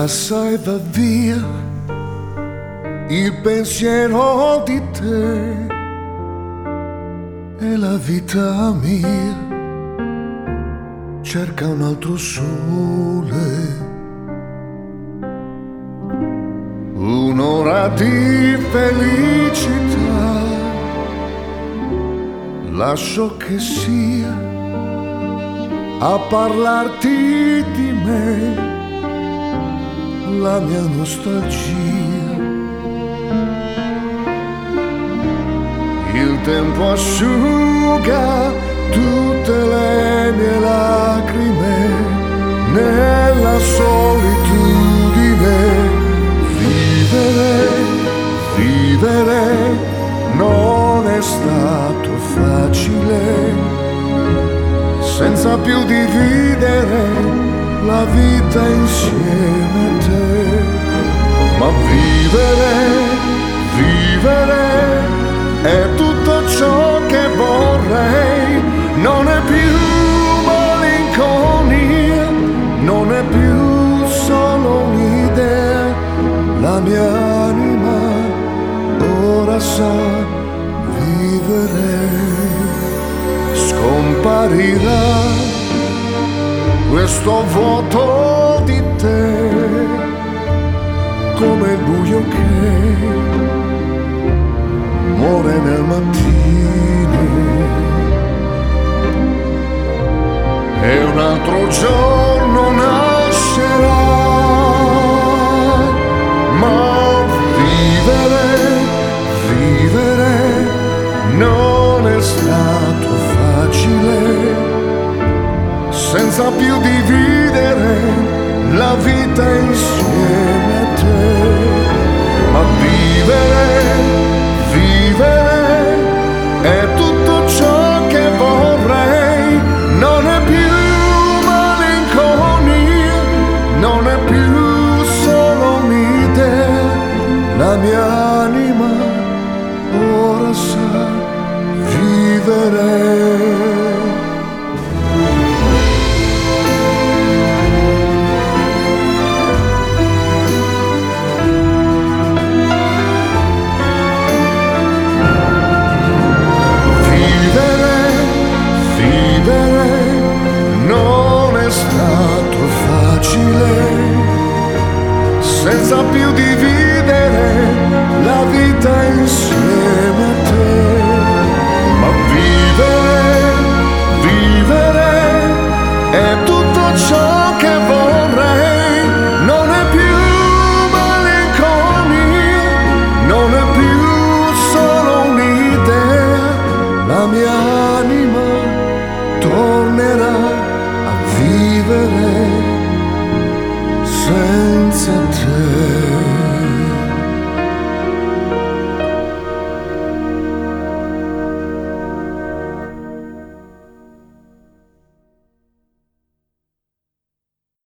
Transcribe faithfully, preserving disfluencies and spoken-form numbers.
passa e va via il pensiero di te e la vita mia cerca un altro sole, un'ora di felicità, lascio che sia a parlarti di me la mia nostalgia. Il tempo asciuga tutte le mie lacrime nella solitudine. Vivere, vivere non è stato facile, senza più dividere la vita insieme a te. Ma vivere, vivere è tutto ciò che vorrei, non è più malinconia, non è più solo un'idea, la mia anima ora sa vivere. Scomparirà questo vuoto di te come il buio che muore nel mattino, e un altro giorno nascerà. Ma vivere, vivere non è stato facile, senza più dividere la vita insieme a te. Ma vivere, vivere è tutto ciò che vorrei, non è più malinconia, non è più solo un'idea, la mia anima ora sa vivere. Senza più dividere la vita insieme